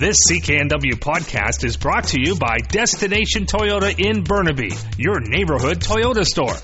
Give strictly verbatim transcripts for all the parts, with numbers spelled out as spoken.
This C K N W podcast is brought to you by Destination Toyota in Burnaby, your neighborhood Toyota store.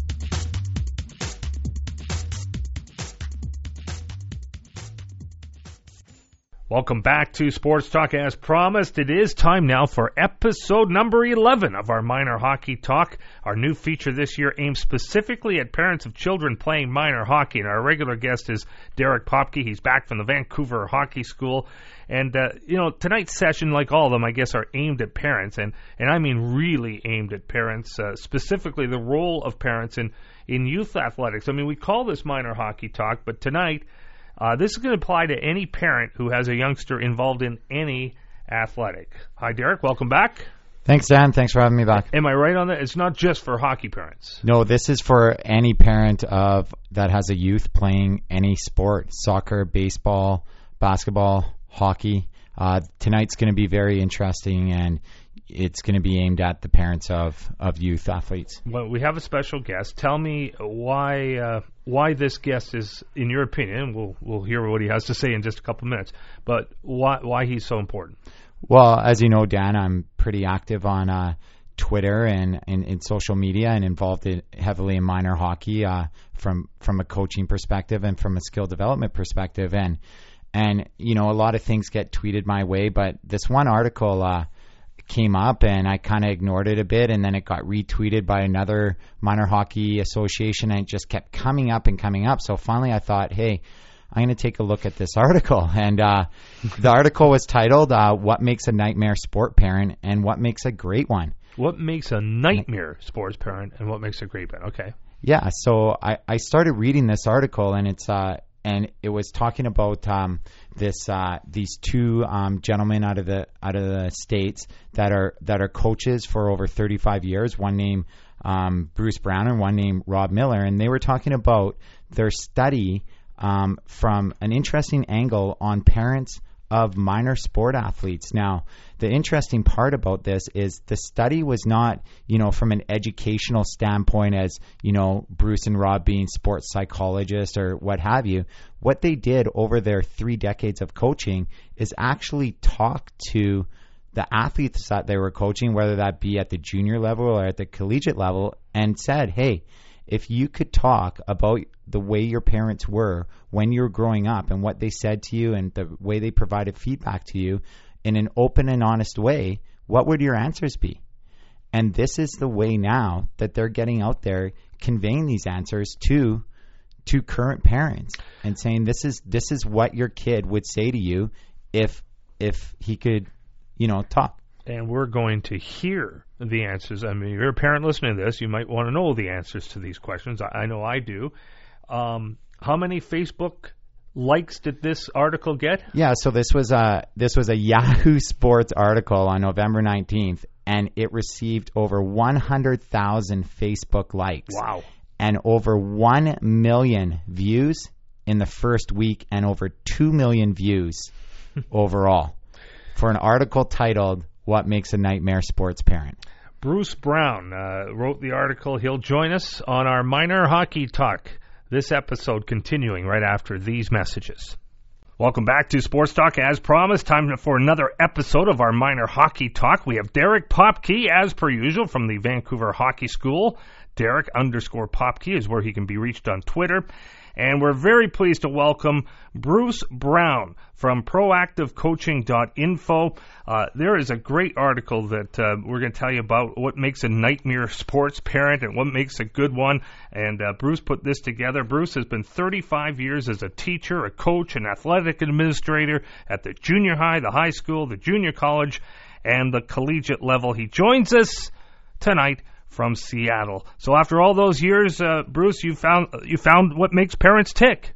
Welcome back to Sports Talk. As promised, it is time now for episode number eleven of our Minor Hockey Talk. Our new feature this year aims specifically at parents of children playing minor hockey. And our regular guest is Derek Popke. He's back from the Vancouver Hockey School. And, uh, you know, tonight's session, like all of them, I guess, are aimed at parents. And, and I mean really aimed at parents, uh, specifically the role of parents in, in youth athletics. I mean, we call this Minor Hockey Talk, but tonight, Uh, this is going to apply to any parent who has a youngster involved in any athletic. Hi, Derek. Welcome back. Thanks, Dan. Thanks for having me back. Am I right on that? It's not just for hockey parents. No, this is for any parent of that has a youth playing any sport, soccer, baseball, basketball, hockey. Uh, tonight's going to be very interesting, and it's going to be aimed at the parents of, of youth athletes. Well, we have a special guest. Tell me why uh, why this guest is, in your opinion, we'll we'll hear what he has to say in just a couple of minutes, but why why he's so important. Well, as you know, Dan, I'm pretty active on uh, Twitter and in social media and involved in, heavily in minor hockey uh, from from a coaching perspective and from a skill development perspective. And, and you know, a lot of things get tweeted my way, but this one article uh, came up and I kind of ignored it a bit, and then it got retweeted by another minor hockey association, and it just kept coming up and coming up. So finally I thought, hey, I'm going to take a look at this article. And uh, the article was titled, uh, What Makes a Nightmare Sport Parent and What Makes a Great One? What makes a nightmare sports parent and what makes a great one? Okay. Yeah, so I, I started reading this article, and it's uh, and it was talking about um, this uh, these two um, gentlemen out of the out of the States that are that are coaches for over thirty-five years. One named um, Bruce Brown and one named Rob Miller, and they were talking about their study um, from an interesting angle on parents of minor sport athletes. Now, the interesting part about this is the study was not, you know, from an educational standpoint as, you know, Bruce and Rob being sports psychologists or what have you. What they did over their three decades of coaching is actually talk to the athletes that they were coaching, whether that be at the junior level or at the collegiate level, and said, hey, if you could talk about the way your parents were when you were growing up and what they said to you and the way they provided feedback to you in an open and honest way, what would your answers be? And this is the way now that they're getting out there conveying these answers to to current parents and saying this is this is what your kid would say to you if if he could, you know, talk. And we're going to hear the answers. I mean, you're a parent listening to this. You might want to know the answers to these questions. I, I know I do. Um, how many Facebook likes did this article get? Yeah, so this was a this was a Yahoo Sports article on November nineteenth, and it received over one hundred thousand Facebook likes. Wow. And over one million views in the first week and over two million views overall for an article titled What Makes a Nightmare Sports Parent. Bruce Brown uh, wrote the article. He'll join us on our Minor Hockey Talk. This episode continuing right after these messages. Welcome back to Sports Talk. As promised, time for another episode of our Minor Hockey Talk. We have Derek Popke, as per usual, from the Vancouver Hockey School. Derek underscore Popke is where he can be reached on Twitter. And we're very pleased to welcome Bruce Brown from proactive coaching dot info. Uh, there is a great article that uh, we're going to tell you about what makes a nightmare sports parent and what makes a good one. And uh, Bruce put this together. Bruce has been thirty-five years as a teacher, a coach, an athletic administrator at the junior high, the high school, the junior college, and the collegiate level. He joins us tonight from Seattle. So after all those years, uh, Bruce, you found you found what makes parents tick.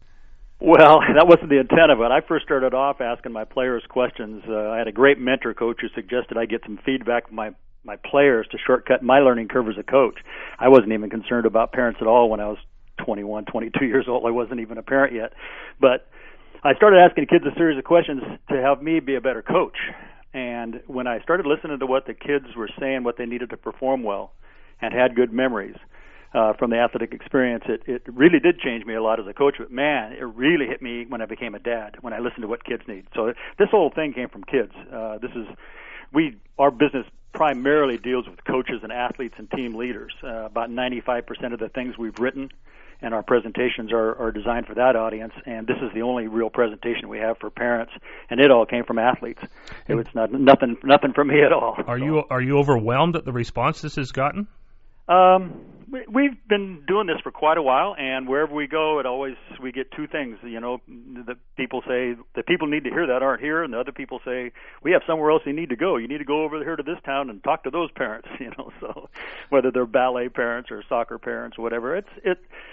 Well, that wasn't the intent of it. I first started off asking my players questions. Uh, I had a great mentor coach who suggested I get some feedback from my, my players to shortcut my learning curve as a coach. I wasn't even concerned about parents at all when I was twenty-one, twenty-two years old. I wasn't even a parent yet. But I started asking kids a series of questions to help me be a better coach. And when I started listening to what the kids were saying, what they needed to perform well, and had good memories, uh, from the athletic experience, it, it really did change me a lot as a coach. But man, it really hit me when I became a dad, when I listened to what kids need. So this whole thing came from kids. Uh, this is we our business primarily deals with coaches and athletes and team leaders. Uh, about ninety-five percent of the things we've written and our presentations are, are designed for that audience, and this is the only real presentation we have for parents, and it all came from athletes. It was not nothing nothing from me at all. Are so. you are you overwhelmed at the response this has gotten? Um, we, we've been doing this for quite a while, and wherever we go, it always we get two things. You know, the people say the people need to hear that aren't here, and the other people say we have somewhere else you need to go. You need to go over here to this town and talk to those parents. You know, so whether they're ballet parents or soccer parents or whatever, it's it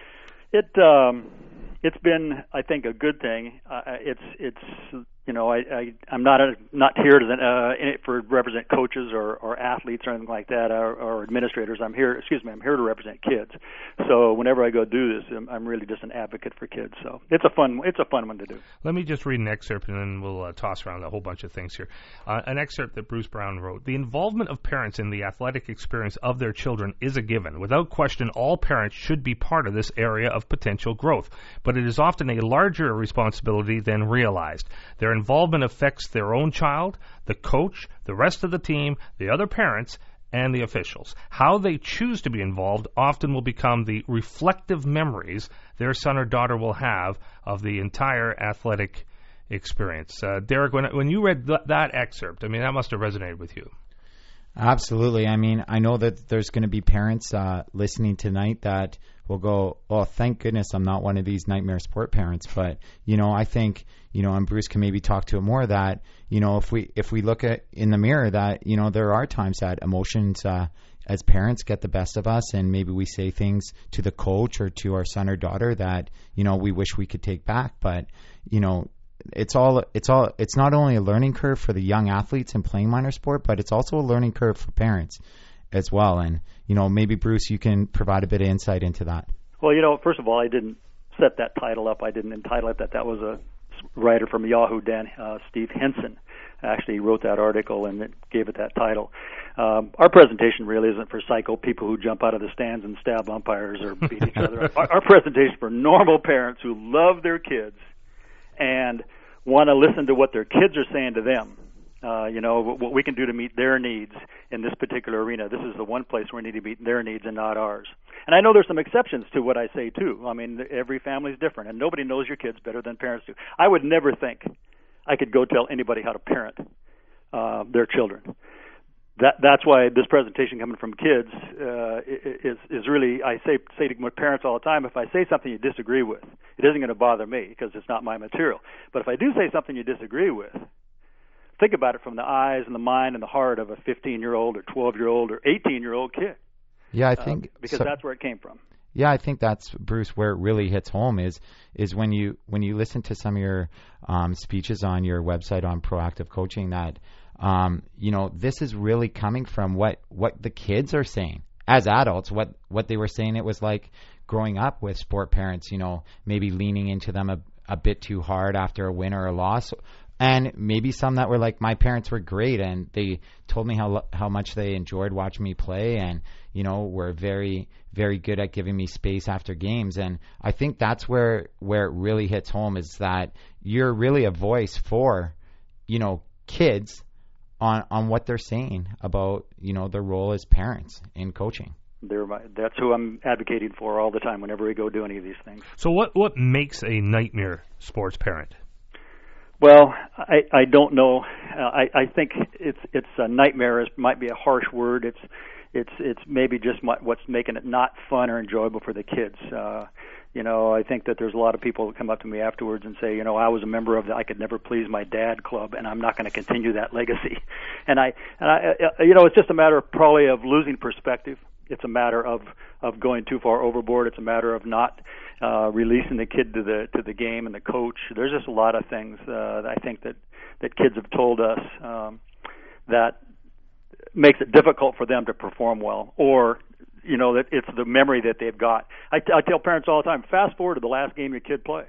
it um, it's been I think a good thing. Uh, it's it's you know I, I I'm not a, not here to uh, in it for represent coaches or, or athletes or anything like that or, or administrators. I'm here excuse me I'm here to represent kids. So whenever I go do this, I'm, I'm really just an advocate for kids. So it's a fun it's a fun one to do. Let me just read an excerpt and then we'll uh, toss around a whole bunch of things here. Uh, an excerpt that Bruce Brown wrote: "The involvement of parents in the athletic experience of their children is a given. Without question, all parents should be part of this area of potential growth, but it is often a larger responsibility than realized. Their involvement affects their own child, the coach, the rest of the team, the other parents, and the officials. How they choose to be involved often will become the reflective memories their son or daughter will have of the entire athletic experience." Uh, Derek, when when you read th- that excerpt, I mean, that must have resonated with you. Absolutely. I mean, I know that there's going to be parents uh, listening tonight that will go, "Oh, thank goodness I'm not one of these nightmare sport parents." But, you know, I think, you know, and Bruce can maybe talk to it more, that, you know, if we if we look at in the mirror that, you know, there are times that emotions uh, as parents get the best of us, and maybe we say things to the coach or to our son or daughter that, you know, we wish we could take back. But, you know, it's all it's all it's not only a learning curve for the young athletes in playing minor sport, but it's also a learning curve for parents as well. And, you know, maybe Bruce, you can provide a bit of insight into that. Well, you know, first of all, I didn't set that title up. I didn't entitle it that. That was a writer from Yahoo, Dan uh, Steve Henson, actually wrote that article and it gave it that title. Um, our presentation really isn't for psycho people who jump out of the stands and stab umpires or beat each other. Our, our presentation for normal parents who love their kids and want to listen to what their kids are saying to them. Uh, you know, what, what we can do to meet their needs in this particular arena. This is the one place where we need to meet their needs and not ours. And I know there's some exceptions to what I say, too. I mean, every family is different, and nobody knows your kids better than parents do. I would never think I could go tell anybody how to parent uh, their children. That that's why this presentation coming from kids uh, is is really, I say say to my parents all the time, if I say something you disagree with, it isn't going to bother me because it's not my material. But if I do say something you disagree with, think about it from the eyes and the mind and the heart of a fifteen-year-old or twelve-year-old or eighteen-year-old kid. Yeah, I think uh, because so, that's where it came from. Yeah, I think that's, Bruce, where it really hits home is is when you when you listen to some of your um, speeches on your website on proactive coaching, that um, you know, this is really coming from what, what the kids are saying as adults, what what they were saying it was like growing up with sport parents, you know, maybe leaning into them a, a bit too hard after a win or a loss. And maybe some that were like, my parents were great and they told me how how much they enjoyed watching me play, and, you know, were very, very good at giving me space after games. And I think that's where where it really hits home, is that you're really a voice for, you know, kids on on what they're saying about, you know, their role as parents in coaching. They're my, that's who I'm advocating for all the time whenever we go do any of these things. So what, what makes a nightmare sports parent? Well, I, I don't know. Uh, I, I think it's it's a nightmare. It might be a harsh word. It's it's it's maybe just my, what's making it not fun or enjoyable for the kids. Uh, you know, I think that there's a lot of people that come up to me afterwards and say, you know, I was a member of the I Could Never Please My Dad club, and I'm not going to continue that legacy. And I, and I, you know, it's just a matter of probably of losing perspective. It's a matter of, of going too far overboard. It's a matter of not uh, releasing the kid to the to the game and the coach. There's just a lot of things uh, that I think that, that kids have told us um, that makes it difficult for them to perform well, or, you know, that it's the memory that they've got. I, I tell parents all the time, fast forward to the last game your kid plays.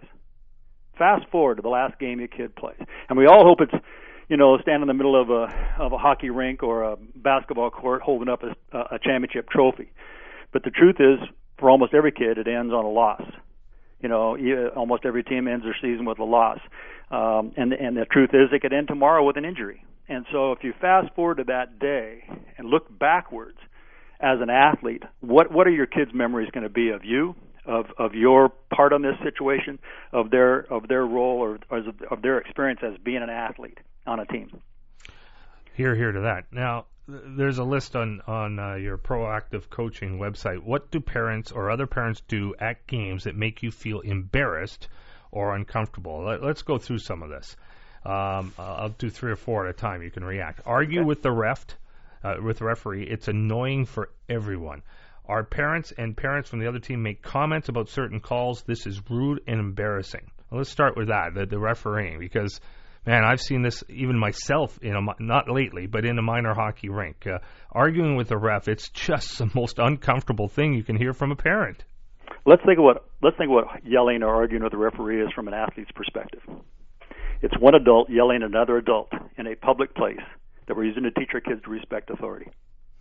Fast forward to the last game your kid plays. And we all hope it's, you know, stand in the middle of a of a hockey rink or a basketball court holding up a, a championship trophy. But the truth is, for almost every kid, it ends on a loss. You know, you, almost every team ends their season with a loss. Um, and, and the truth is it could end tomorrow with an injury. And so if you fast forward to that day and look backwards as an athlete, what, what are your kids' memories going to be of you, of, of your part on this situation, of their, of their role or, or of their experience as being an athlete on a team? Here, here to that. Now, there's a list on, on uh, your proactive coaching website. What do parents or other parents do at games that make you feel embarrassed or uncomfortable? Let, let's go through some of this. Um, I'll do three or four at a time. You can react. Argue okay. with the ref, uh, with the referee. It's annoying for everyone. Our parents and parents from the other team make comments about certain calls. This is rude and embarrassing. Well, let's start with that, the, the refereeing, because man, I've seen this even myself in a, not lately, but in a minor hockey rink. Uh, arguing with the ref, it's just the most uncomfortable thing you can hear from a parent. Let's think of what let's think of what yelling or arguing with the referee is from an athlete's perspective. It's one adult yelling at another adult in a public place that we're using to teach our kids to respect authority.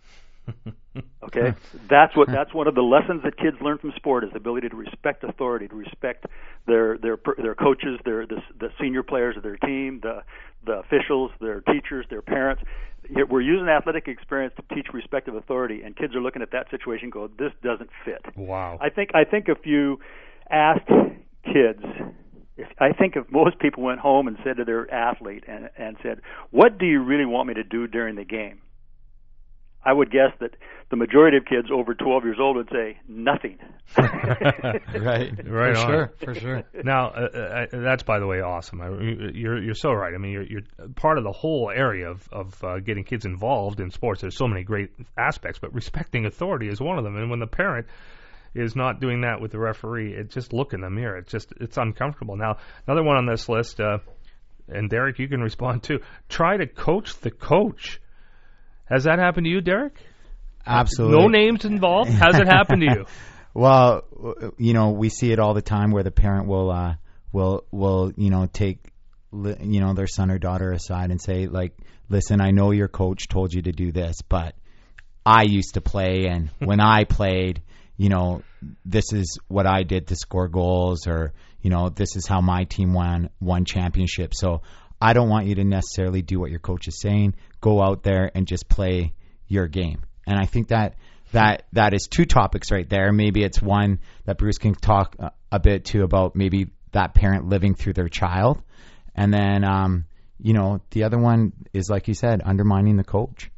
Okay, that's what that's one of the lessons that kids learn from sport is the ability to respect authority, to respect their their their coaches, their the, the senior players of their team, the the officials, their teachers, their parents. We're using athletic experience to teach respect of authority, and kids are looking at that situation and go, "This doesn't fit." Wow. I think I think if you asked kids, if, I think if most people went home and said to their athlete and and said, "What do you really want me to do during the game?" I would guess that the majority of kids over twelve years old would say nothing. right, right, for on. sure, for sure. Now, uh, uh, that's by the way awesome. I, you're you're so right. I mean, you're you're part of the whole area of of uh, getting kids involved in sports. There's so many great aspects, but respecting authority is one of them. And when the parent is not doing that with the referee, it just look in the mirror. It's just it's uncomfortable. Now, another one on this list, uh, and Derek, you can respond too. Try to coach the coach. Has that happened to you, Derek? Absolutely. No names involved? Has it happened to you? Well, you know, we see it all the time where the parent will, uh, will, will, you know, take, you know, their son or daughter aside and say, like, listen, I know your coach told you to do this, but I used to play, and when I played, you know, this is what I did to score goals, or, you know, this is how my team won, won championships. So I don't want you to necessarily do what your coach is saying. Go out there and just play your game. And I think that that that is two topics right there. Maybe it's one that Bruce can talk a, a bit too about, maybe that parent living through their child. And then, um, you know, the other one is, like you said, undermining the coach.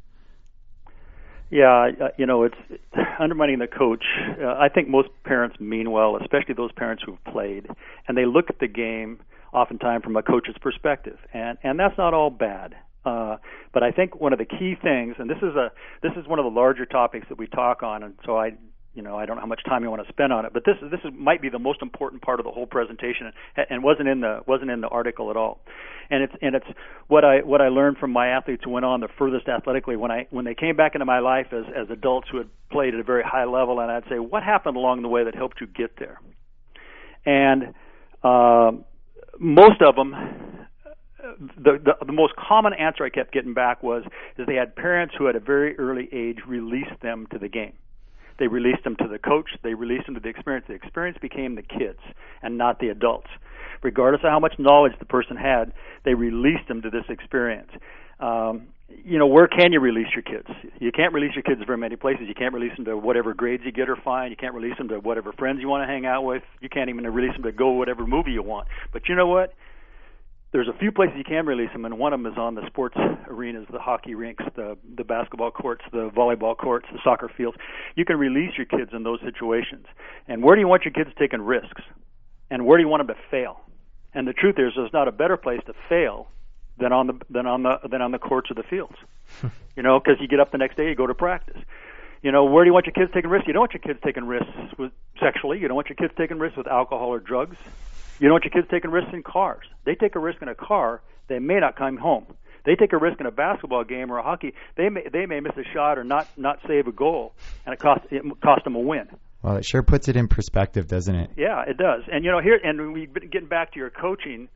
Yeah, uh, you know, it's undermining the coach. Uh, I think most parents mean well, especially those parents who've played, and they look at the game oftentimes from a coach's perspective, and and that's not all bad. Uh, but I think one of the key things, and this is a this is one of the larger topics that we talk on, and so I, you know, I don't know how much time you want to spend on it, but this is this is might be the most important part of the whole presentation, and, and wasn't in the wasn't in the article at all. And it's and it's what I what I learned from my athletes who went on the furthest athletically when I when they came back into my life as as adults who had played at a very high level, and I'd say, what happened along the way that helped you get there? And um, most of them. The, the the most common answer I kept getting back was is they had parents who at a very early age released them to the game. They released them to the coach. They released them to the experience. The experience became the kids and not the adults. Regardless of how much knowledge the person had, they released them to this experience. Um, you know, where can you release your kids? You can't release your kids very many places. You can't release them to whatever grades you get are fine. You can't release them to whatever friends you want to hang out with. You can't even release them to go whatever movie you want. But you know what? There's a few places you can release them, and one of them is on the sports arenas, the hockey rinks, the the basketball courts, the volleyball courts, the soccer fields. You can release your kids in those situations. And where do you want your kids taking risks? And where do you want them to fail? And the truth is, there's not a better place to fail than on the than on the than on the courts or the fields. You know, because you get up the next day, you go to practice. You know, where do you want your kids taking risks? You don't want your kids taking risks with sexually. You don't want your kids taking risks with alcohol or drugs. You don't want your kids taking risks in cars. They take a risk in a car, they may not come home. They take a risk in a basketball game or a hockey, they may they may miss a shot or not, not save a goal, and it cost it cost them a win. Well, it sure puts it in perspective, doesn't it? Yeah, it does. And you know, here and we getting back to your coaching,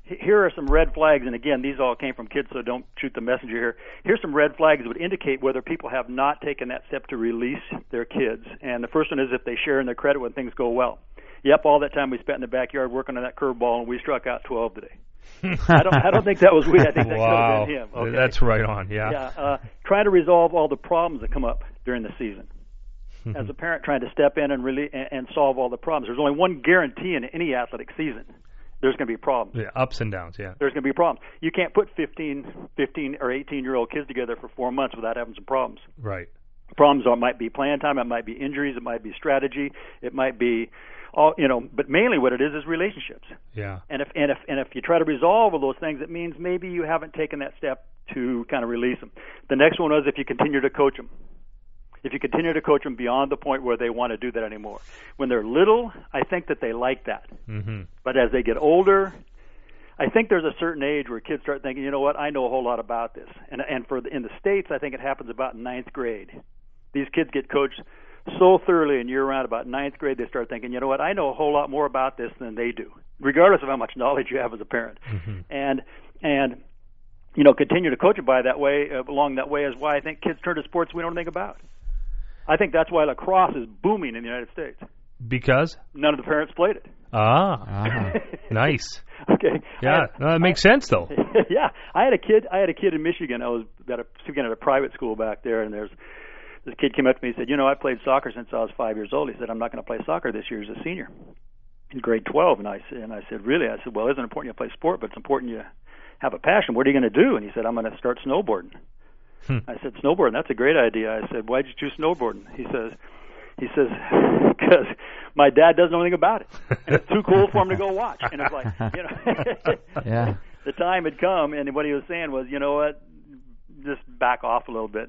here are some red flags, and again, these all came from kids, so don't shoot the messenger here. Here's some red flags that would indicate whether people have not taken that step to release their kids. And the first one is if they share in their credit when things go well. Yep, all that time we spent in the backyard working on that curveball, and we struck out twelve today. I don't. I don't think that was we. I think that wow. could have been him. Okay. That's right on. Yeah. Yeah. Uh, try to resolve all the problems that come up during the season. As a parent, trying to step in and really and, and solve all the problems. There's only one guarantee in any athletic season. There's going to be problems. Yeah, ups and downs. Yeah. There's going to be problems. You can't put fifteen, fifteen or eighteen year old kids together for four months without having some problems. Right. Problems are, might be playing time. It might be injuries. It might be strategy. It might be all you know. But mainly, what it is is relationships. Yeah. And if and if and if you try to resolve all those things, it means maybe you haven't taken that step to kind of release them. The next one is if you continue to coach them. If you continue to coach them beyond the point where they want to do that anymore. When they're little, I think that they like that. Mm-hmm. But as they get older, I think there's a certain age where kids start thinking, you know what, I know a whole lot about this. And and for the, in the States, I think it happens about ninth grade. These kids get coached so thoroughly and year-round about ninth grade, they start thinking, you know what, I know a whole lot more about this than they do, regardless of how much knowledge you have as a parent. Mm-hmm. And and you know, continue to coach it by that way, uh, along that way is why I think kids turn to sports we don't think about. I think that's why lacrosse is booming in the United States. Because? None of the parents played it. Ah, Ah. Nice. Okay. Yeah, I, no, that makes sense though. Yeah, I had a kid. I had a kid in Michigan. I was at a, speaking at a private school back there, and there's this kid came up to me and said, "You know, I played soccer since I was five years old." He said, "I'm not going to play soccer this year as a senior in grade twelve." And I said, and I said, "Really?" I said, "Well, it isn't important you play sport, but it's important you have a passion. What are you going to do?" And he said, "I'm going to start snowboarding." Hmm. I said, "Snowboarding? That's a great idea." I said, "Why'd you choose snowboarding?" He says, "He says because my dad doesn't know anything about it, and it's too cool for him to go watch." And it's like, you know, yeah. The time had come, and what he was saying was, you know what, just back off a little bit.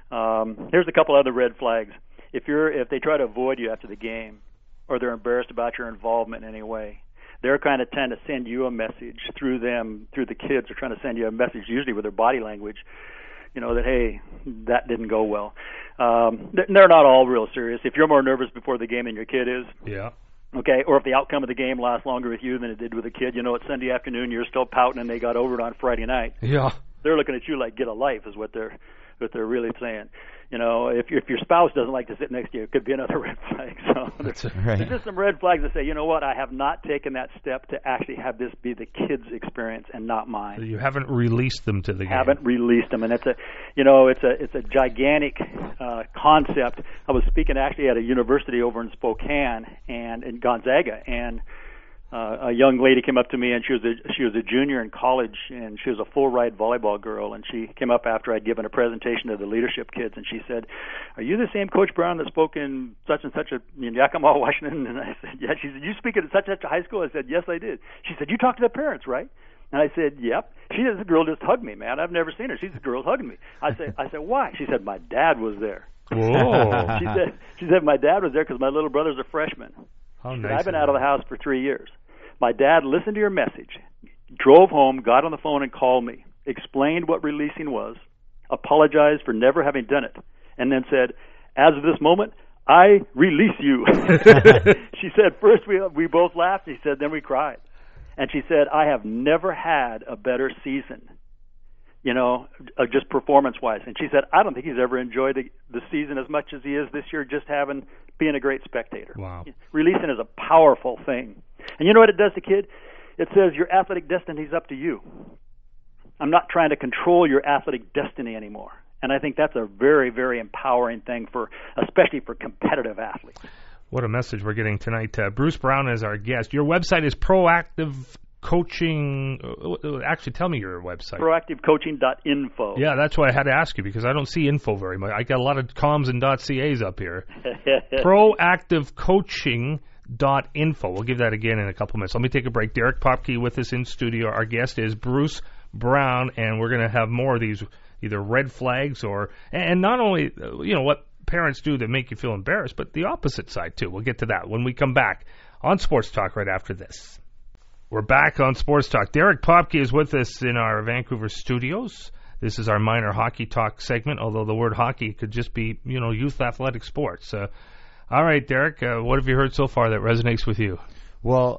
Um, here's a couple other red flags. If you're if they try to avoid you after the game, or they're embarrassed about your involvement in any way, they're kind of trying to send you a message through them, through the kids. They're trying to send you a message, usually with their body language. You know, that, hey, that didn't go well. Um, they're not all real serious. If you're more nervous before the game than your kid is, yeah, okay, or if the outcome of the game lasts longer with you than it did with the kid, you know, it's Sunday afternoon, you're still pouting and they got over it on Friday night. Yeah. They're looking at you like, get a life is what they're what they're really saying. You know, if if your spouse doesn't like to sit next to you, it could be another red flag. So there's, right. there's just some red flags that say, you know what, I have not taken that step to actually have this be the kids' experience and not mine. You haven't released them to the game. Haven't released them, and it's a, you know, it's a it's a gigantic uh, concept. I was speaking actually at a university over in Spokane and in Gonzaga, and Uh, a young lady came up to me, and she was a, she was a junior in college, and she was a full ride volleyball girl. And she came up after I'd given a presentation to the leadership kids, and she said, "Are you the same Coach Brown that spoke in such and such a in Yakima, Washington?" And I said, "Yeah." She said, "You speak at such and such a high school?" I said, "Yes, I did." She said, "You talked to the parents, right?" And I said, "Yep." She said, "The girl just hugged me, man. I've never seen her. She's the girl hugging me." I said, "I said why?" She said, "My dad was there." Whoa. she said, "She said my dad was there because my little brother's a freshman." How She nice said, "I've been of out of that. the house for three years. My dad listened to your message, drove home, got on the phone and called me, explained what releasing was, apologized for never having done it, and then said, 'As of this moment, I release you.'" She said, first we we both laughed. She said, then we cried. And she said, "I have never had a better season, you know, uh, just performance-wise." And she said, "I don't think he's ever enjoyed the, the season as much as he is this year, just having being a great spectator." Wow. Releasing is a powerful thing. And you know what it does to kid? It says your athletic destiny is up to you. I'm not trying to control your athletic destiny anymore. And I think that's a very, very empowering thing for, especially for competitive athletes. What a message we're getting tonight. Uh, Bruce Brown is our guest. Your website is Proactive Coaching. Uh, actually, tell me your website. proactive coaching dot info. Yeah, that's why I had to ask you, because I don't see info very much. I got a lot of comms and .cas up here. Proactive Coaching dot info. We'll give that again in a couple minutes. Let me take a break. Derek Popke with us in studio. Our guest is Bruce Brown, and we're going to have more of these either red flags or, and not only, you know, what parents do that make you feel embarrassed, but the opposite side too. We'll get to that when we come back on Sports Talk right after this. We're back on Sports Talk. Derek Popke is with us in our Vancouver studios. This is our minor hockey talk segment, although the word hockey could just be, you know, youth athletic sports. Uh, all right, Derek, uh, what have you heard so far that resonates with you? Well,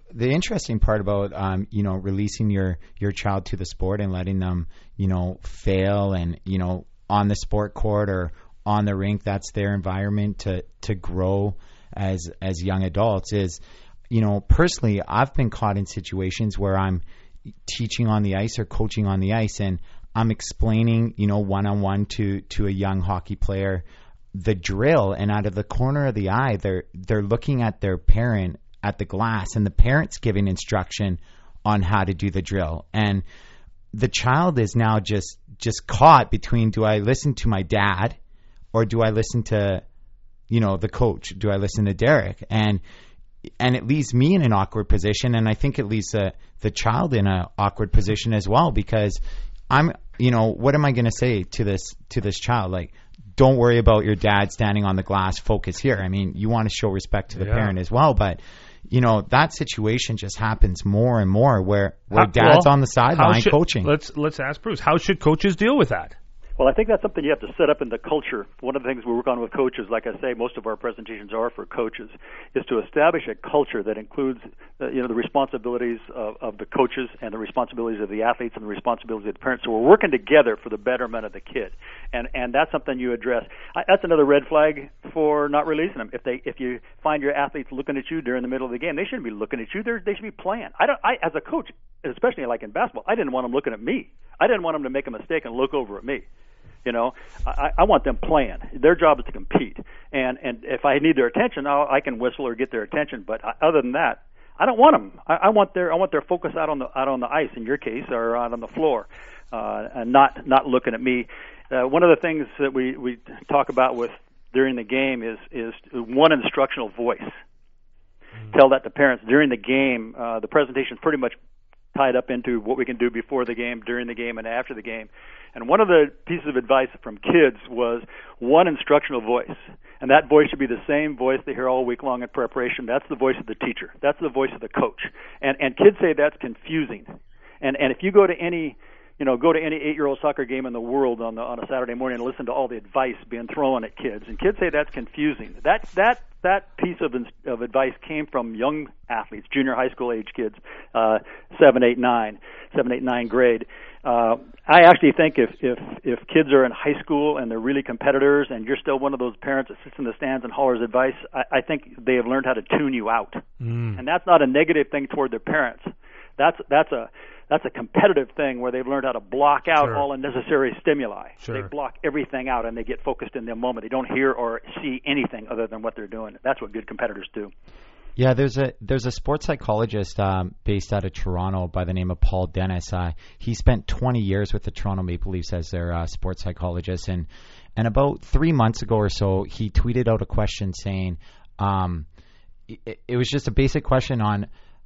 the interesting part about um, you know, releasing your your child to the sport and letting them, you know, fail and, you know, on the sport court or on the rink, that's their environment to to grow as as young adults, is, you know, personally, I've been caught in situations where I'm teaching on the ice or coaching on the ice, and I'm explaining, you know, one-on-one to to a young hockey player the drill, and out of the corner of the eye, they're they're looking at their parent at the glass, and the parent's giving instruction on how to do the drill, and the child is now just just caught between, do I listen to my dad or do I listen to, you know, the coach? Do I listen to Derek? And and it leaves me in an awkward position, and I think it leaves the the child in an awkward position as well, because I'm, you know, what am I going to say to this to this child? Like, don't worry about your dad standing on the glass, focus here. I mean, you want to show respect to the yeah. parent as well, but you know, that situation just happens more and more where, where how, dad's well, on the sideline coaching. Let's let's ask Bruce, how should coaches deal with that? Well, I think that's something you have to set up in the culture. One of the things we work on with coaches, like I say, most of our presentations are for coaches, is to establish a culture that includes, uh, you know, the responsibilities of, of the coaches and the responsibilities of the athletes and the responsibilities of the parents. So we're working together for the betterment of the kid, and and that's something you address. I, that's another red flag for not releasing them. If they if you find your athletes looking at you during the middle of the game, they shouldn't be looking at you. They're, they should be playing. I don't. I as a coach, especially like in basketball, I didn't want them looking at me. I didn't want them to make a mistake and look over at me. You know, I, I want them playing. Their job is to compete, and and if I need their attention, I'll, I can whistle or get their attention. But I, other than that, I don't want them. I, I want their I want their focus out on the out on the ice, in your case, or out on the floor, uh, and not not looking at me. Uh, one of the things that we, we talk about with during the game is is one instructional voice. Mm-hmm. Tell that to parents during the game. Uh, the presentation is pretty much tied up into what we can do before the game, during the game, and after the game. And one of the pieces of advice from kids was one instructional voice. And that voice should be the same voice they hear all week long in preparation. That's the voice of the teacher. That's the voice of the coach. And and kids say that's confusing. And and if you go to any, you know, go to any eight-year-old soccer game in the world on the, on a Saturday morning and listen to all the advice being thrown at kids, and kids say that's confusing. That that that piece of of advice came from young athletes, junior high school age kids, uh, seven, eight, nine, seven, eight, nine grade. Uh, I actually think if, if if kids are in high school and they're really competitors, and you're still one of those parents that sits in the stands and hollers advice, I, I think they have learned how to tune you out, mm. and that's not a negative thing toward their parents. That's that's a that's a competitive thing where they've learned how to block out sure. all unnecessary stimuli. Sure. They block everything out and they get focused in the moment. They don't hear or see anything other than what they're doing. That's what good competitors do. Yeah, there's a there's a sports psychologist um, based out of Toronto by the name of Paul Dennis. Uh, he spent twenty years with the Toronto Maple Leafs as their uh, sports psychologist, and and about three months ago or so, he tweeted out a question saying, um, it, it was just a basic question on,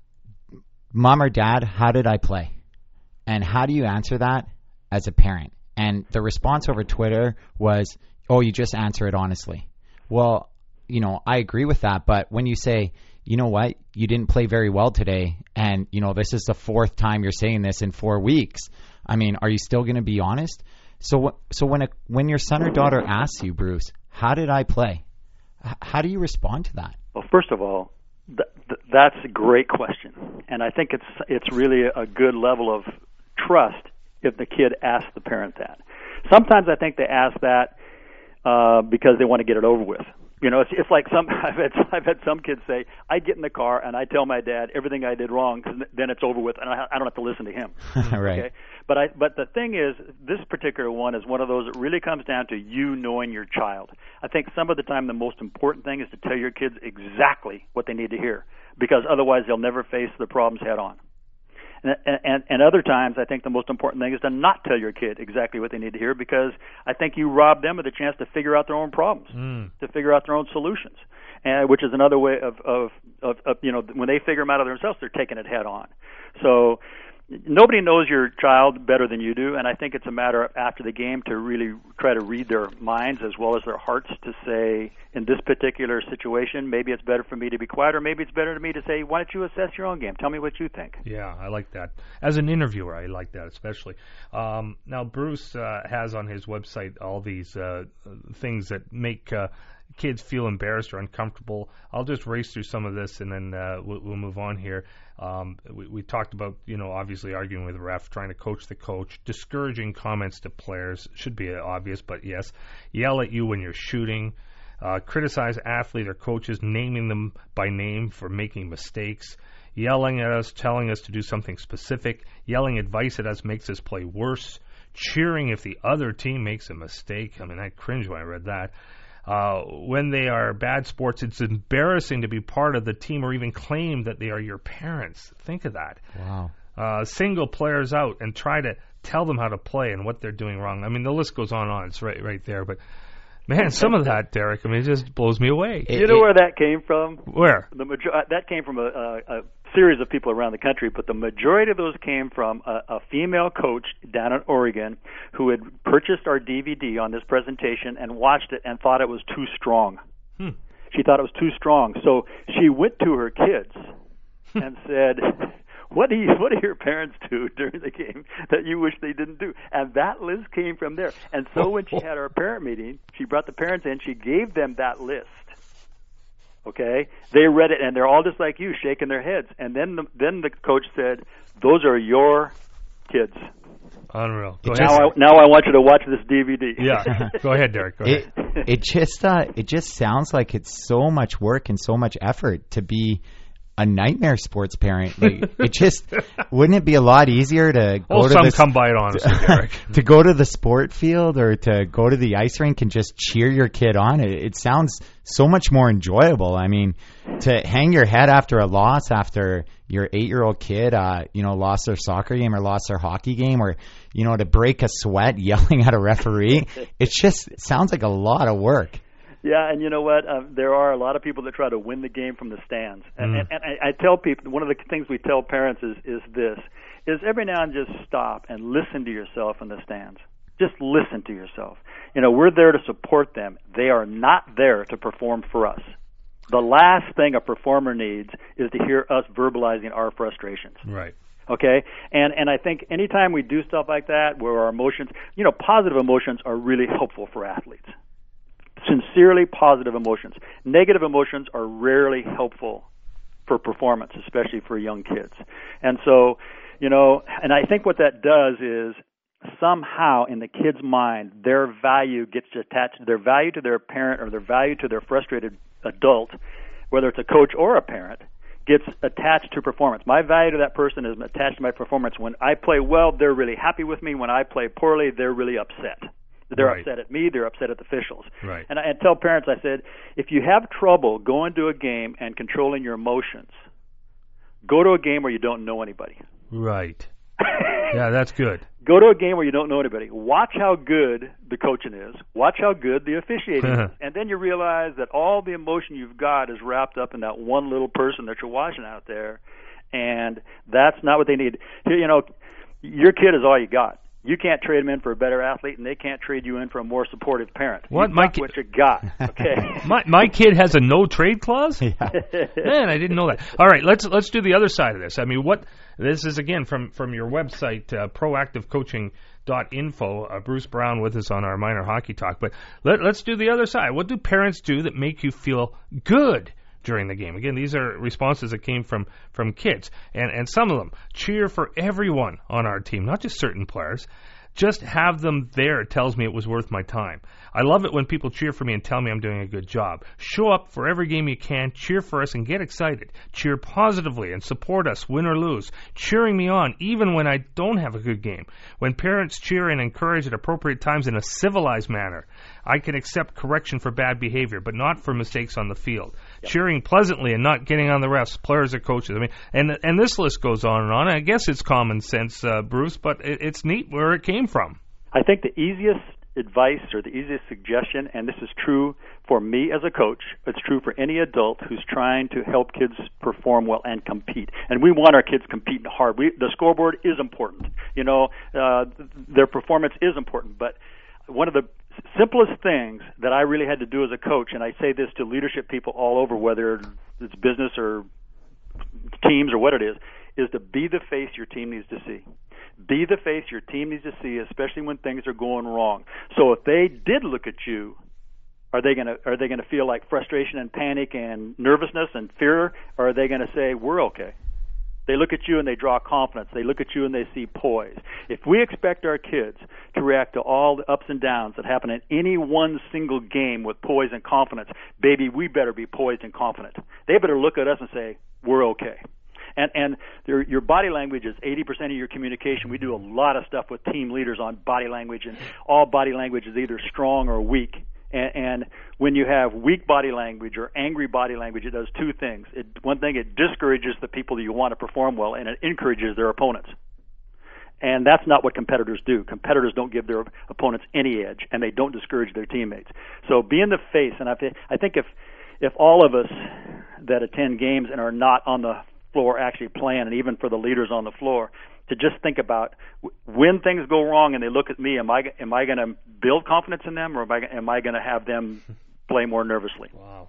Mom or Dad, how did I play? And how do you answer that as a parent? And the response over Twitter was, oh, you just answer it honestly. Well, you know, I agree with that, but when you say, you know what, you didn't play very well today, and, you know, this is the fourth time you're saying this in four weeks, I mean, are you still going to be honest? So so when a, when your son or daughter asks you, Bruce, how did I play? H- how do you respond to that? Well, first of all, th- th- that's a great question, and I think it's it's really a good level of trust if the kid asks the parent that. Sometimes I think they ask that uh, because they want to get it over with. You know, it's, it's like some I've had I've had some kids say, I get in the car and I tell my dad everything I did wrong, cause then it's over with, and I, I don't have to listen to him. Right. Okay? But I but the thing is, this particular one is one of those that really comes down to you knowing your child. I think some of the time the most important thing is to tell your kids exactly what they need to hear, because otherwise they'll never face the problems head on. And, and, and other times, I think the most important thing is to not tell your kid exactly what they need to hear, because I think you rob them of the chance to figure out their own problems, mm. to figure out their own solutions, and which is another way of, of, of, of, you know, when they figure them out of themselves, they're taking it head on. So nobody knows your child better than you do, and I think it's a matter of after the game to really try to read their minds as well as their hearts to say, in this particular situation, maybe it's better for me to be quiet, or maybe it's better for me to say, why don't you assess your own game? Tell me what you think. Yeah, I like that. As an interviewer, I like that especially. Um, now, Bruce uh, has on his website all these uh, things that make uh, kids feel embarrassed or uncomfortable. I'll just race through some of this, and then uh, we'll, we'll move on here. Um, we, we talked about, you know, obviously arguing with the ref, trying to coach the coach, discouraging comments to players. Should be obvious, but yes. Yell at you when you're shooting. Uh, criticize athlete or coaches, naming them by name for making mistakes. Yelling at us, telling us to do something specific. Yelling advice at us makes us play worse. Cheering if the other team makes a mistake. I mean, I cringe when I read that. Uh, when they are bad sports, it's embarrassing to be part of the team or even claim that they are your parents. Think of that. Wow. Uh, single players out and try to tell them how to play and what they're doing wrong. I mean, the list goes on and on. It's right, right there. But, man, some of that, Derek, I mean, it just blows me away. You know where that came from? Where? The major- that came from a, a, a series of people around the country, but the majority of those came from a, a female coach down in Oregon who had purchased our D V D on this presentation and watched it and thought it was too strong. Hmm. She thought it was too strong. So she went to her kids and said, What do you, what do your parents do during the game that you wish they didn't do? And that list came from there. And so when she had our parent meeting, she brought the parents in, she gave them that list. Okay? They read it, and they're all just like you, shaking their heads. And then the, then the coach said, those are your kids. Unreal. Go now, I, now I want you to watch this D V D. Yeah. Go ahead, Derek. Go ahead. It, it just uh, it just sounds like it's so much work and so much effort to be a nightmare sports parent. Like, it just wouldn't it be a lot easier to go oh, to some the, come by it honestly, Derek. to go to the sport field or to go to the ice rink and just cheer your kid on? It, it sounds so much more enjoyable. I mean, to hang your head after a loss, after your eight-year-old kid, uh, you know, lost their soccer game or lost their hockey game, or you know, to break a sweat yelling at a referee, it just it sounds like a lot of work. Yeah, and you know what? Uh, there are a lot of people that try to win the game from the stands. And, mm. and, and I, I tell people, one of the things we tell parents is, is this, is every now and just stop and listen to yourself in the stands. Just listen to yourself. You know, we're there to support them. They are not there to perform for us. The last thing a performer needs is to hear us verbalizing our frustrations. Right. Okay? And and I think anytime we do stuff like that, where our emotions, you know, positive emotions are really helpful for athletes. Sincerely positive emotions. Negative emotions are rarely helpful for performance, especially for young kids. And so, you know, and I think what that does is somehow in the kid's mind, their value gets attached, their value to their parent or their value to their frustrated adult, whether it's a coach or a parent, gets attached to performance. My value to that person is attached to my performance. When I play well, they're really happy with me. When I play poorly, they're really upset. They're right. upset at me. They're upset at the officials. Right. And I and tell parents, I said, if you have trouble going to a game and controlling your emotions, go to a game where you don't know anybody. Right. Yeah, that's good. Go to a game where you don't know anybody. Watch how good the coaching is. Watch how good the officiating is. And then you realize that all the emotion you've got is wrapped up in that one little person that you're watching out there. And that's not what they need. You know, your kid is all you got. You can't trade them in for a better athlete, and they can't trade you in for a more supportive parent. What? You've My got ki- what you got, okay? my my kid has a no trade clause? Yeah. Man, I didn't know that. All right, let's let's do the other side of this. I mean, what this is again from from your website, uh, proactive coaching dot info. Uh, Bruce Brown with us on our minor hockey talk. But let, let's do the other side. What do parents do that make you feel good during the game? Again, these are responses that came from, from kids, and, and some of them cheer for everyone on our team, not just certain players. Just have them there. It tells me it was worth my time. I love it when people cheer for me and tell me I'm doing a good job. Show up for every game you can. Cheer for us and get excited. Cheer positively and support us, win or lose. Cheering me on even when I don't have a good game. When parents cheer and encourage at appropriate times in a civilized manner, I can accept correction for bad behavior, but not for mistakes on the field. Yep. Cheering pleasantly and not getting on the refs, players or coaches. I mean, and and this list goes on and on. I guess it's common sense, uh, Bruce, but it, it's neat where it came from. I think the easiest advice or the easiest suggestion, and this is true for me as a coach, it's true for any adult who's trying to help kids perform well and compete. And we want our kids competing hard. We, the scoreboard is important. You know, uh, their performance is important. But one of the simplest things that I really had to do as a coach, and I say this to leadership people all over, whether it's business or teams or what it is, is to be the face your team needs to see. Be the face your team needs to see, especially when things are going wrong. So if they did look at you, are they going to are they going to feel like frustration and panic and nervousness and fear, or are they going to say we're okay? They look at you and they draw confidence. They look at you and they see poise. If we expect our kids to react to all the ups and downs that happen in any one single game with poise and confidence, baby, we better be poised and confident. They better look at us and say, we're okay. And and their, your body language is eighty percent of your communication. We do a lot of stuff with team leaders on body language, and all body language is either strong or weak. And, and when you have weak body language or angry body language, it does two things. It, one thing, it discourages the people that you want to perform well, and it encourages their opponents. And that's not what competitors do. Competitors don't give their opponents any edge, and they don't discourage their teammates. So be in the face, and I, I think if if all of us that attend games and are not on the floor actually playing, and even for the leaders on the floor, to just think about when things go wrong and they look at me, am I am I going to build confidence in them, or am I am I going to have them play more nervously? Wow.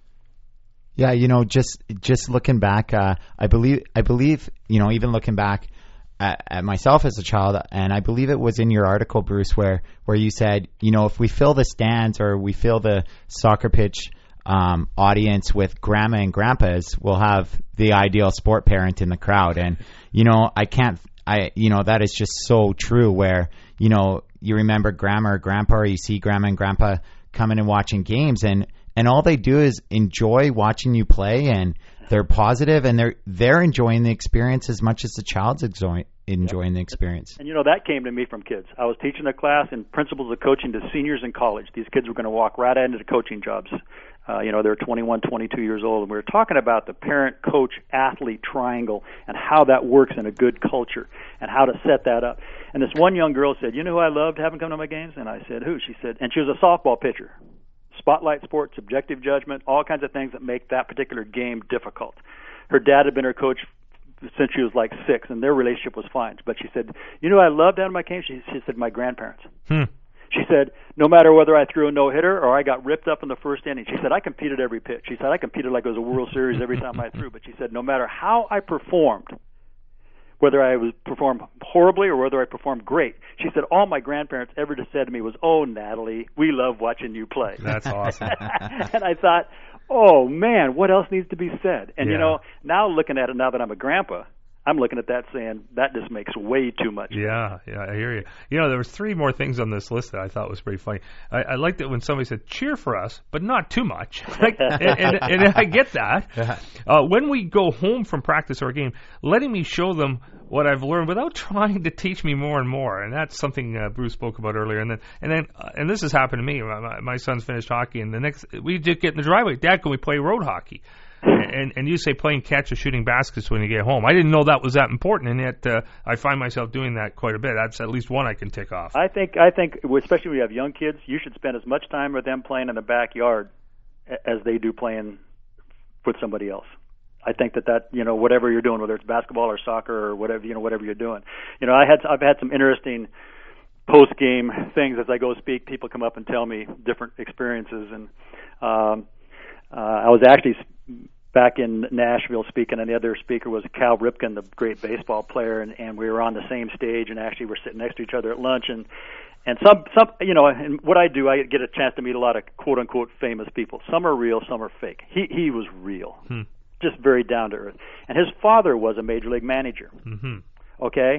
Yeah, you know, just just looking back, uh, I believe I believe you know, even looking back at, at myself as a child, and I believe it was in your article, Bruce, where where you said, you know, if we fill the stands or we fill the soccer pitch Um, audience with grandma and grandpas, will have the ideal sport parent in the crowd. And, you know, I can't, I, you know, that is just so true, where, you know, you remember grandma or grandpa, or you see grandma and grandpa coming and watching games, and, and all they do is enjoy watching you play, and they're positive, and they're, they're enjoying the experience as much as the child's enjoying, enjoying the experience. And, you know, that came to me from kids. I was teaching a class in principles of coaching to seniors in college. These kids were going to walk right into the coaching jobs. Uh, you know, they're twenty-one, twenty-two years old, and we were talking about the parent-coach-athlete triangle and how that works in a good culture and how to set that up. And this one young girl said, you know who I loved having come to my games? And I said, who? She said, and she was a softball pitcher. Spotlight sport, subjective judgment, all kinds of things that make that particular game difficult. Her dad had been her coach since she was like six, and their relationship was fine. But she said, you know who I loved having my games? She, she said, my grandparents. Hmm. She said, no matter whether I threw a no-hitter or I got ripped up in the first inning, she said, I competed every pitch. She said, I competed like it was a World Series every time I threw. But she said, no matter how I performed, whether I was performed horribly or whether I performed great, she said, all my grandparents ever just said to me was, oh, Natalie, we love watching you play. That's awesome. And I thought, oh, man, what else needs to be said? And, yeah. you know, now looking at it, now that I'm a grandpa, I'm looking at that saying, that just makes way too much. Yeah, yeah, I hear you. You know, there was three more things on this list that I thought was pretty funny. I, I liked it when somebody said, cheer for us, but not too much. Like, and, and, and I get that. Uh, when we go home from practice or a game, letting me show them what I've learned without trying to teach me more and more. And that's something uh, Bruce spoke about earlier. And then, and then, uh, and this has happened to me. My, my son's finished hockey, and the next, we just get in the driveway. Dad, can we play road hockey? And and you say playing catch or shooting baskets when you get home. I didn't know that was that important, and yet uh, I find myself doing that quite a bit. That's at least one I can tick off. I think, I think, especially when you have young kids, you should spend as much time with them playing in the backyard as they do playing with somebody else. I think that that you know whatever you're doing, whether it's basketball or soccer or whatever you know whatever you're doing. You know, I had I've had some interesting post game things as I go speak. People come up and tell me different experiences, and um, uh, I was actually back in Nashville speaking, and the other speaker was Cal Ripken, the great baseball player, and, and we were on the same stage, and actually we're sitting next to each other at lunch, and and some some you know, and what I do, I get a chance to meet a lot of quote unquote famous people. Some are real, some are fake. He he was real, hmm. just very down to earth, and his father was a major league manager. Mm-hmm. Okay,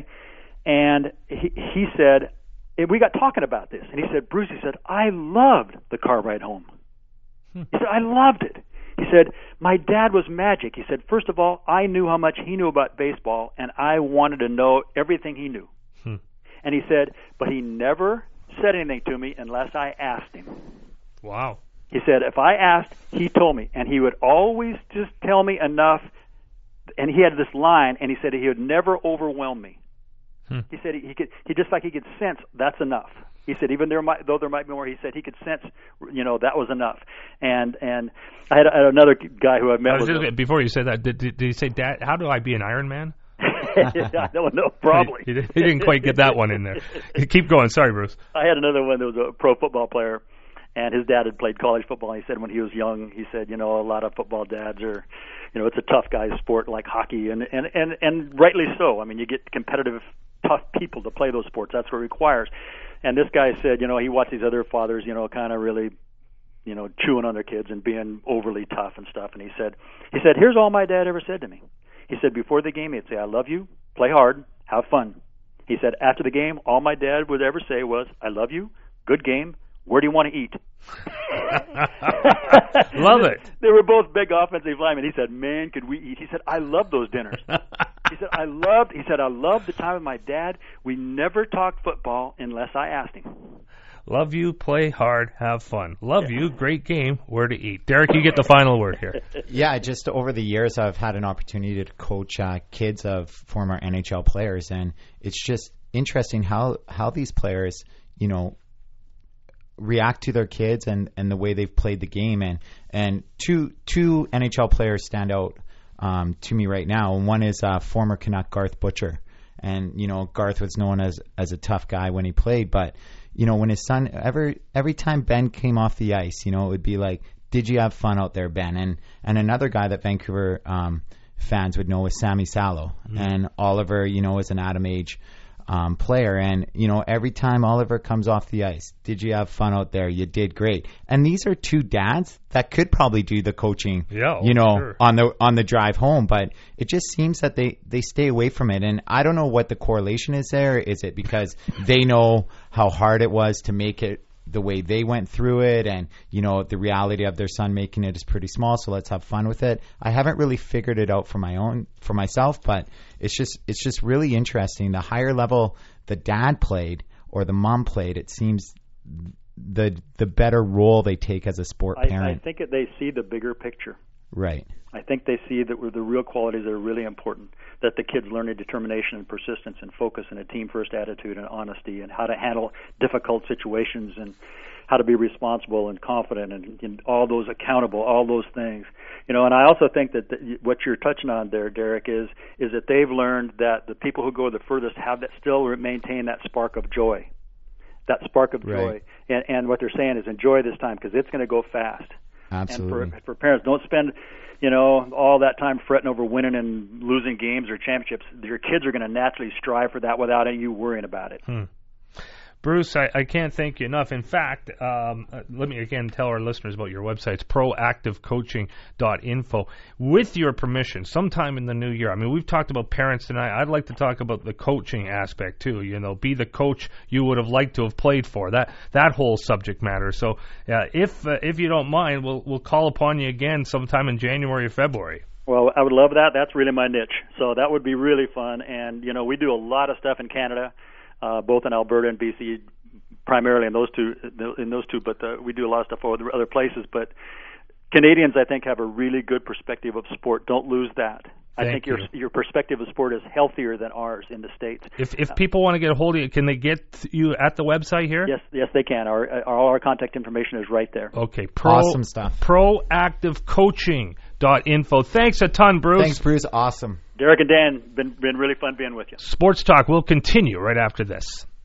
and he he said, and we got talking about this, and he said, Bruce, he said, I loved the car ride home. Hmm. He said, I loved it. He said, my dad was magic. He said, first of all, I knew how much he knew about baseball, and I wanted to know everything he knew. Hmm. And he said, but he never said anything to me unless I asked him. Wow. He said, if I asked, he told me. And he would always just tell me enough. And he had this line, and he said he would never overwhelm me. Hmm. He said he, he could, he just like he could sense that's enough. He said even there might, though there might be more, he said he could sense, you know, that was enough. And and I had, I had another guy who I met. I was with just, a, before you said that, did, did, did he say, Dad, how do I be an Iron Man? I don't know, probably. he, he didn't quite get that one in there. Keep going. Sorry, Bruce. I had another one that was a pro football player, and his dad had played college football. And he said when he was young, he said, you know, a lot of football dads are, you know, it's a tough guy's sport like hockey, and and and and rightly so. I mean, you get competitive, tough people to play those sports. That's what it requires. And this guy said, you know, he watched these other fathers, you know, kind of really, you know, chewing on their kids and being overly tough and stuff. And he said, he said, here's all my dad ever said to me. He said before the game, he'd say, I love you, play hard, have fun. He said after the game, all my dad would ever say was, I love you, good game, where do you want to eat? Love it. They were both big offensive linemen. He said, man, could we eat? He said, I love those dinners. He said, I loved, he said, I loved the time with my dad. We never talked football unless I asked him. Love you, play hard, have fun. Love you, great game, where to eat. Derek, you get the final word here. Yeah, just over the years, I've had an opportunity to coach uh, kids of former N H L players, and it's just interesting how, how these players, you know, react to their kids and, and the way they've played the game. And, and two two N H L players stand out um, to me right now. And one is uh, former Canuck Garth Butcher. And, you know, Garth was known as, as a tough guy when he played, but you know, when his son, every every time Ben came off the ice, you know, it would be like, did you have fun out there, Ben? And and another guy that Vancouver um, fans would know is Sammy Salo. Mm-hmm. And Oliver, you know, is an Atom Age um, player. And, you know, every time Oliver comes off the ice, did you have fun out there? You did great. And these are two dads that could probably do the coaching, yeah, you know, sure. on the on the drive home. But it just seems that they, they stay away from it. And I don't know what the correlation is there. Is it because they know how hard it was to make it the way they went through it, and, you know, the reality of their son making it is pretty small, so let's have fun with it? I haven't really figured it out for my own, for myself, but it's just it's just really interesting. The higher level the dad played or the mom played, it seems the the better role they take as a sport I, parent. I think that they see the bigger picture. Right. I think they see that the real qualities that are really important, that the kids learn determination and persistence and focus and a team-first attitude and honesty and how to handle difficult situations and how to be responsible and confident and, and all those accountable, all those things. You know, and I also think that the, what you're touching on there, Derek, is is that they've learned that the people who go the furthest have that still maintain that spark of joy, that spark of joy. Right. And, and what they're saying is enjoy this time because it's going to go fast. Absolutely. And for, for parents, don't spend, you know, all that time fretting over winning and losing games or championships. Your kids are going to naturally strive for that without you worrying about it. Hmm. Bruce, I, I can't thank you enough. In fact, um, uh, let me again tell our listeners about your website. It's proactive coaching dot info. With your permission, sometime in the new year, I mean, we've talked about parents tonight. I'd like to talk about the coaching aspect, too. You know, be the coach you would have liked to have played for. That that whole subject matter. So uh, if uh, if you don't mind, we'll, we'll call upon you again sometime in January or February. Well, I would love that. That's really my niche. So that would be really fun. And, you know, we do a lot of stuff in Canada. Uh, both in Alberta and B C, primarily in those two, in those two. But uh, we do a lot of stuff over other places. But Canadians, I think, have a really good perspective of sport. Don't lose that. Thank I think you. your your perspective of sport is healthier than ours in the States. If if people want to get a hold of you, can they get you at the website here? Yes, yes, they can. Our, our all our contact information is right there. Okay, pro, awesome stuff. proactive coaching dot info. Thanks a ton, Bruce. Thanks, Bruce. Awesome. Derek and Dan, been been really fun being with you. Sports Talk will continue right after this.